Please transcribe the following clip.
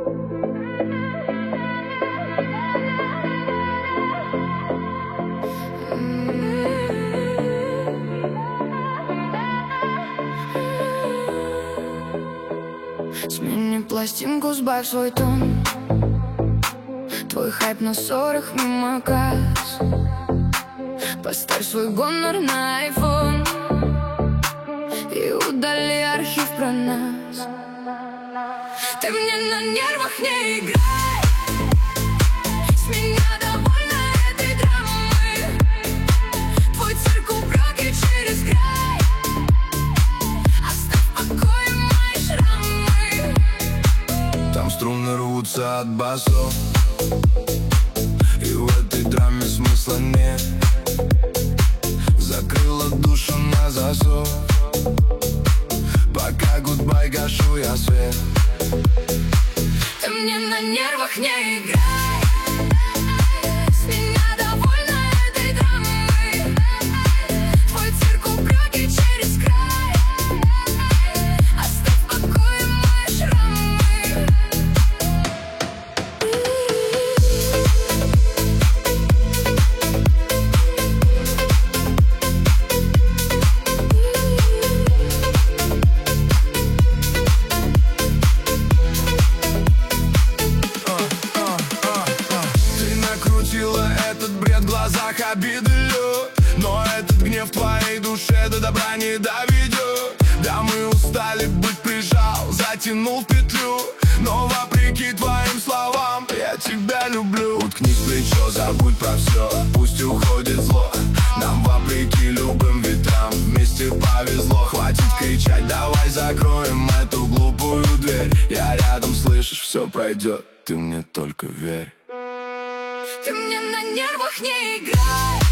Смени пластинку, сбавь свой тон. Твой хайп на ссорах мимо касс. Поставь свой гонор на айфон и удали архив про нас. Ты мне на нервах не играй. С меня довольна этой драмой. Твой цирк уброки через край. Оставь в покое мои шрамы. Там струны рвутся от басов, и в этой драме смысла нет. Закрыла душу на засов, пока гудбай гашу я свет. Ты мне на нервах не играй. С меня довольна этой драмой. Твой цирк упреки через край. Оставь в покое мои шрамы. Этот бред в глазах обиды лед, но этот гнев в твоей душе до добра не доведет. Да, мы устали быть прижал, затянул в петлю, но вопреки твоим словам я тебя люблю. Уткнись в плечо, забудь про все, пусть уходит зло. Нам вопреки любым ветрам вместе повезло. Хватит кричать, давай закроем эту глупую дверь. Я рядом, слышишь, все пройдет, ты мне только верь. Ты мне на нервах не играй.